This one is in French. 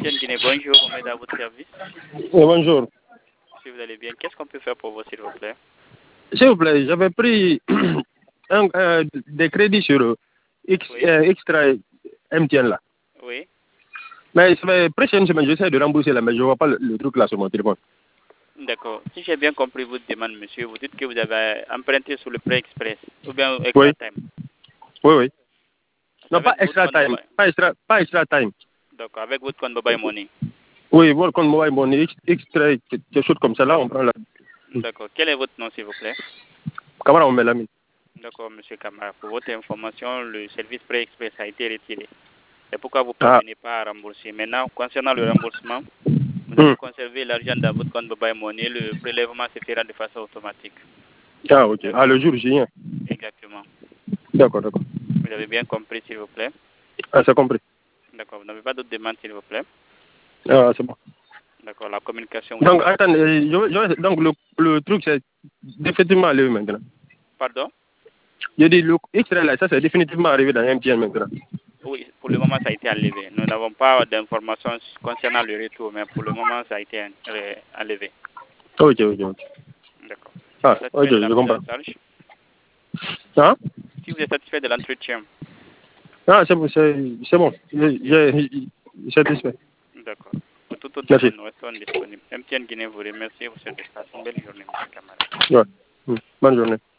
MTN Guinée, bonjour, on met à votre service. Bonjour. Si vous allez bien, qu'est-ce qu'on peut faire pour vous, s'il vous plaît? S'il vous plaît, j'avais pris des crédits sur Extra MTN là. Oui. Mais ça fait presque une semaine, j'essaie de rembourser là, mais je ne vois pas le truc là sur mon téléphone. D'accord. Si j'ai bien compris votre demande, monsieur, vous dites que vous avez emprunté sur le prêt express ou bien extra Oui. time. Oui. Non, Avec pas votre extra compte time. mobile. Pas extra time. D'accord, avec votre compte mobile money. Oui, votre compte mobile money, extra, quelque chose comme ça là, on prend là. D'accord. Quel est votre nom, s'il vous plaît? Camara, on met la mine. D'accord, monsieur Camara. Pour votre information, le service prêt express a été retiré. C'est pourquoi vous ne parvenez pas à rembourser. Maintenant, concernant le remboursement, vous avez conservé l'argent dans votre compte mobile money. Le prélèvement se fera de façon automatique. Ah, ok. Ah, le jour J. Exactement. D'accord. Vous avez bien compris, s'il vous plaît? Ah, c'est compris. D'accord. Vous n'avez pas d'autres demandes, s'il vous plaît? Ah, c'est bon. D'accord. La communication... Donc, attendez, donc le truc, c'est définitivement arrivé maintenant. Pardon? Je dis, le extrait là, ça c'est définitivement arrivé dans MTN maintenant. Oui, pour le moment, ça a été enlevé. Nous n'avons pas d'informations concernant le retour, mais pour le moment, ça a été enlevé. Ok. D'accord. Ah, Vous êtes ok, satisfait de la je prise en comprends. charge? Hein? Si vous êtes satisfait de l'entretien? Ah, c'est bon. J'ai satisfait. D'accord. Pour toute autre Merci. demande, nous restons disponibles. MTN Guinée vous remercie pour cette espace. Une belle journée, M. Camara. Ouais. Bonne journée.